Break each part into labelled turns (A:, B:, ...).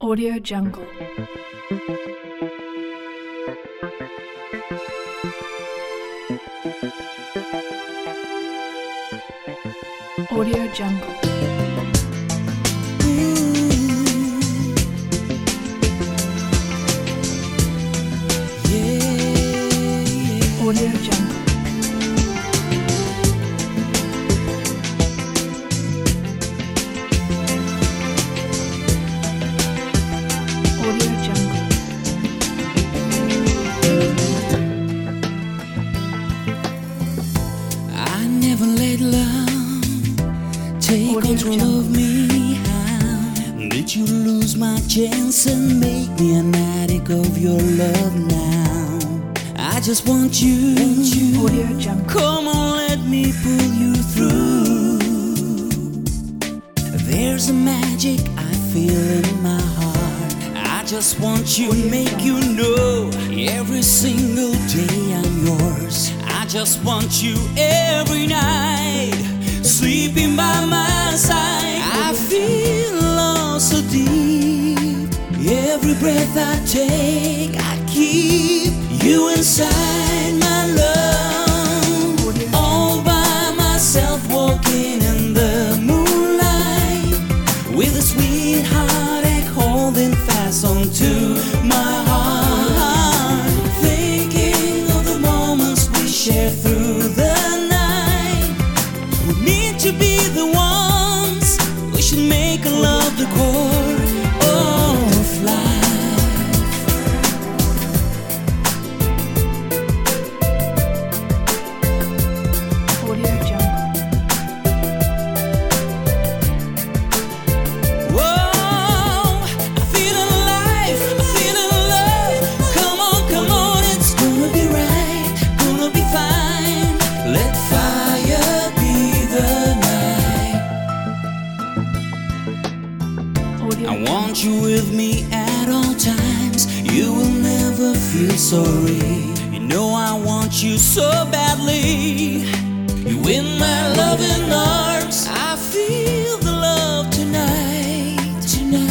A: Audio Jungle. Audio Jungle. Audio Jungle. Audio Jungle.
B: I never let love take
A: Audio
B: control
A: Jungle.
B: of me. How did you lose my chance and make me an addict of your love now? I just want you.
A: Audio Jungle.
B: Come on, let me pull you through. There's a magic I feel in my heart. I just want you, make you know. Every single day I'm yours. I just want you every night, sleeping by my side. I feel love so deep. Every breath I take, I keep you inside my love. All by myself, walking in the moonlight, with a sweet heartache holding fast onto my heart. Thinking of the moments we shared through the night. We need to be the ones. We should make love the core of life.
A: Audio Jungle.
B: Whoa, I feel alive, I feel alive. Come on, it's gonna be right, gonna be fine. Let fire be the night.
A: Audio
B: I want you with me at all times. You will never feel sorry. You know I want you so badly. You in my loving arms. I feel the love tonight.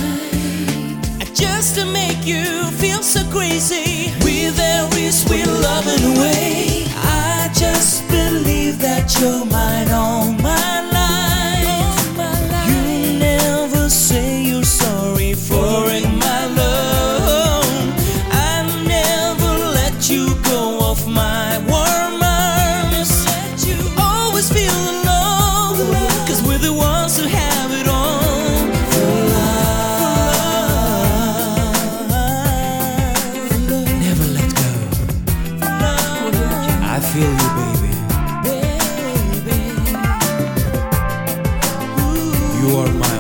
B: Just to make you feel so crazy. With every sweet loving way, I just believe that you're mine all my life. You never say you're sorry for it, my love. I never let you go off my warm arms. You always feel alone, 'cause we're the ones who have it all. For love. Never let go. I feel you, baby. You are mine.